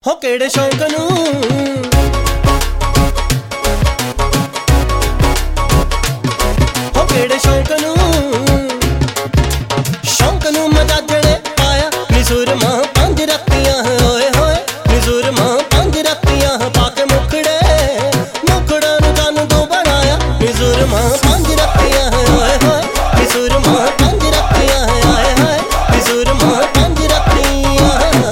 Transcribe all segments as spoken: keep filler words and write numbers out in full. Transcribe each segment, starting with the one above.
हो केड़े शौक नू हो केड़े शौक नू शौक नू मजाजड़े पाया निसूर मां पंज रत्तियां होए होए निसूर मां पंज रत्तियां पाके मुखड़े मुखड़ा नू कानू तू बनाया निसूर मां पंज रत्तियां होए होए निसूर मां पंज रत्तियां आए हाय निसूर मां पंज रत्तियां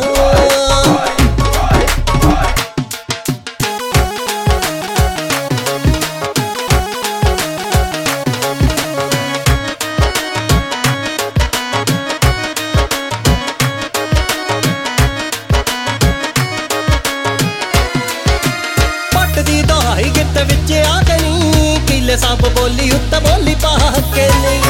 गित विच आके नी किले सब बोली उत्ते बोली पा के नहीं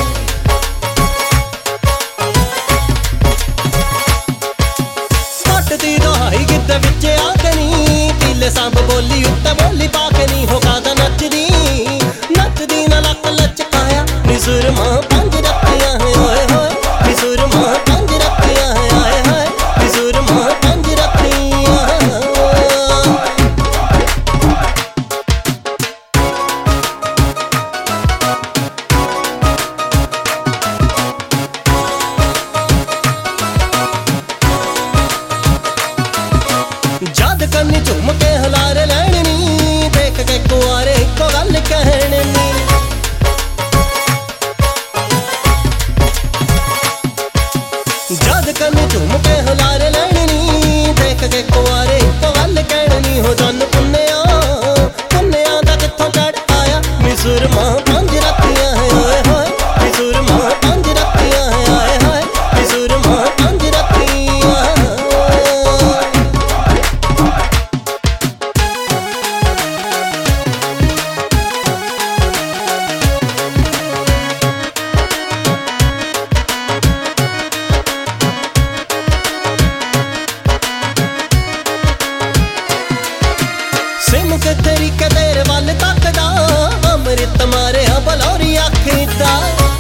पटदी दहाई गित विच आके नी किले सब बोली उत्ते बोली पा के नहीं हो कादा नचदी नचदी ना लक लचकाया निसूर मां पंज रत्तियां होए होए निसूर मां पंज रत्तियां आए हाय निसूर मां पंज रत्तियां जद कन्नी झूम के हलारे लैने नी देख के कुआरे इको गल कहने नी जद कन्नी झूम के हलारे लैने नी देख के कुआरे इको गल कहने नी हो जन पुन्नेया पुन्नेया दा कित्थों चढ़ आया निसूर मां पंज रत्तियां होए होए निसूर मां पंज रत्तियां आए हाय निसूर मां पंज रत्तियां सिम के तरीके तेरे वाल तकदा अमृत मारे बलौरी आखी दा।